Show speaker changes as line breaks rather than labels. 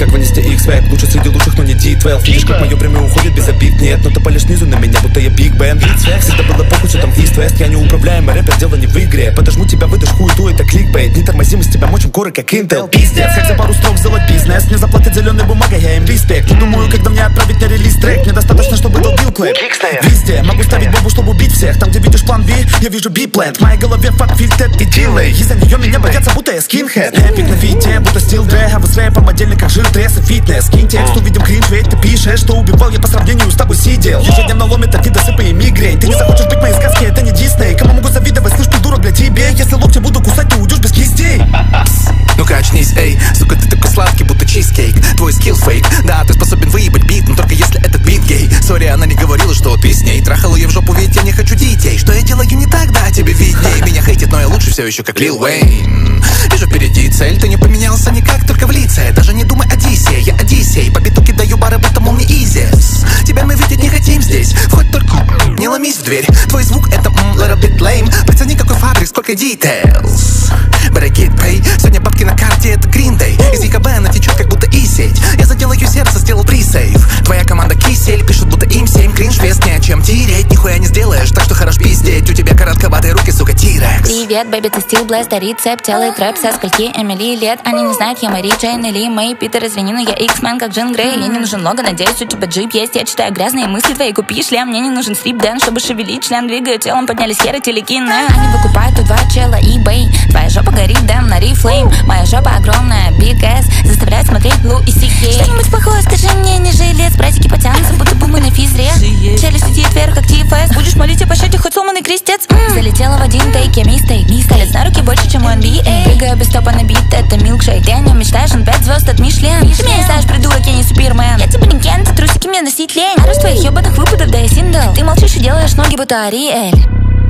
как вынести X-Web. Лучше среди лучших, но не D12. Видишь, как мое время уходит без обид. Нет, но ты палишь снизу на меня, будто я Big Ben. Всегда было похуй, что там East-West. Я неуправляемый рэпер, дело не в игре. Подожму тебя, выдашь хуету, это кликбейт. Не тормозим, из тебя мочим горы, как Intel. Пиздец, как за пару строк сделать бизнес. Мне заплатят зеленой бумагой, я им респект. Не думаю, когда мне отправить на релиз трек. Мне достаточно, чтобы долбил клэп. Везде могу ставить бомбу, чтобы убить всех. Там, где видишь план B, я вижу B-плент. В моей голове фак, фильтр и дилей. Из-за нее меня боятся, будто я скинхед. Эпик на фите, будто стил дрэг. А вы с рэпом отдельно, как жир, тресс и фитнес. Скинь текст, увидим кринж, ведь ты пишешь, что убивал я по сравнению с тобой сидел. Ежедневно ломит от недосыпа и мигрень. Ты не захочешь быть моей сказки, это не Дисней. Кому могу завидовать, слышь, придурок, для тебе. Если локти буду кусать, ты уйдешь без кистей.
Ну-ка очнись, эй, сука, ты такой сладкий, будто чизкейк. Твой скилл фейк, да, ты способен выебать бит, но только если этот бит гей. Сори, она не говорила, что ты с ней. Трахала ее в жопу, ведь я не хочу детей. Что я делаю не так, да, тебе видней. Меня хейтит, но я лучше все еще как Лил Уэйн. Вижу впереди цель, ты не поменялся никак, только в лице. Даже не думай Одиссей, я Одиссей. По биту кидаю бары, будто мол не изис. Тебя мы видеть не хотим здесь. Входь только, не ломись в дверь. Твой звук это little bit lame. Прицени какой фабрик, сколько details. But I get paid. Сегодня бабки на карте, это Green Day. Из ЕКБ она течет, как будто И-сеть. Я заделаю сердце, сделал пресейв. Твоя команда кисель, пишут, будто им 7. Кринж вес не о чем тереть, нихуя не сделаешь. Так что хорош пиздеть, у тебя коротковатые руки, сука, Тирекс.
Привет, бэби, ты стил блэст, а рецепт делает рэп со скольки Эмили лет. Они не знают, я Мэри Джейн или Мэй Питер, извини, но я X-мен, как Джин Грей. Мне не нужен лого, надеюсь, у тебя джип есть. Я читаю грязные мысли твои, купи шлем. Мне не нужен стрип-дэн, чтобы шевелить член. Двигаю телом, поднялись херы, телекины. Они выкупают у два чела eBay. Твоя жопа горит, дэм, на рифлейм. Моя жопа огромная, big ass, заставляет смотреть Блу и CK. Что-нибудь плохое скажи мне, не жилец. Братики потянутся, будто бы мы на физре. Челюсть летит вверх, как TFS. Будешь молить о пощаде, хоть сломанный крестец. Залетела в один тейк, я мистейк. Палец на руки больше, чем у NBA. Прыгаю без стопа на бит, это милкшейк. Ты о нем мечтаешь, он 5 звезд от Мишлен. Ты меня не знаешь, придурок, я не супермен. Я типа не Кен, ты трусики мне носить лень. А раз твоих ебаных выпадов, да я синдл. Ты молчишь и делаешь ноги, будто Ариэль.